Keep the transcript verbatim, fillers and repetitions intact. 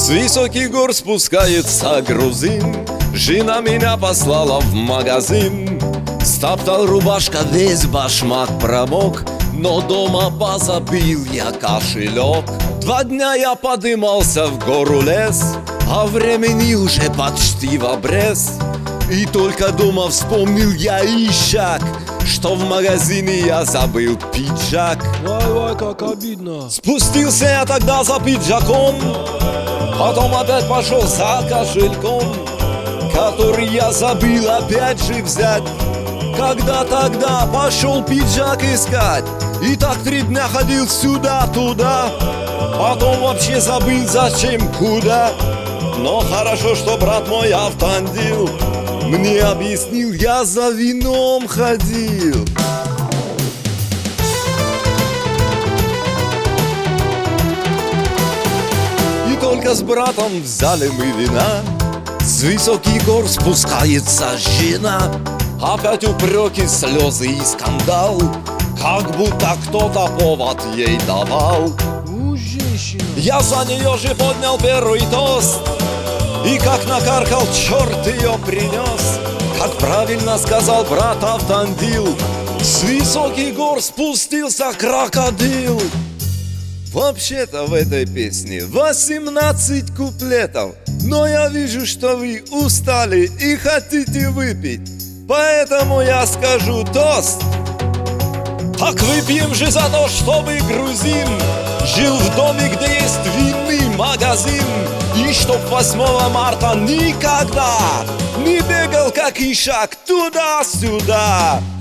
высоких гор спускается грузин. Жена меня послала в магазин. Стоптал рубашка, весь башмак промок, но дома позабыл я кошелек. Два дня я подымался в гору лес, а времени уже почти в обрез. И только дома вспомнил я ищак, что в магазине я забыл пиджак. Вай, вай, как обидно. Спустился я тогда за пиджаком, потом опять пошел за кошельком, который я забыл опять же взять. Когда тогда пошел пиджак искать, и так три дня ходил сюда-туда, потом вообще забыл зачем, куда. Но хорошо, что брат мой автандил мне объяснил, я за вином ходил. И только с братом взяли мы вина, с высоких гор спускается жена. Опять упреки, слезы и скандал, как будто кто-то повод ей давал. Ну, женщина. Я за нее же поднял первый тост, и как накаркал, черт ее принес. Как правильно сказал брат автандил, с высоких гор спустился крокодил. Вообще-то в этой песне восемнадцать куплетов, но я вижу, что вы устали и хотите выпить, поэтому я скажу тост. Так выпьем же за то, чтобы грузин жил в доме, где есть винный магазин, и чтоб восьмого марта никогда не бегал как ишак туда-сюда.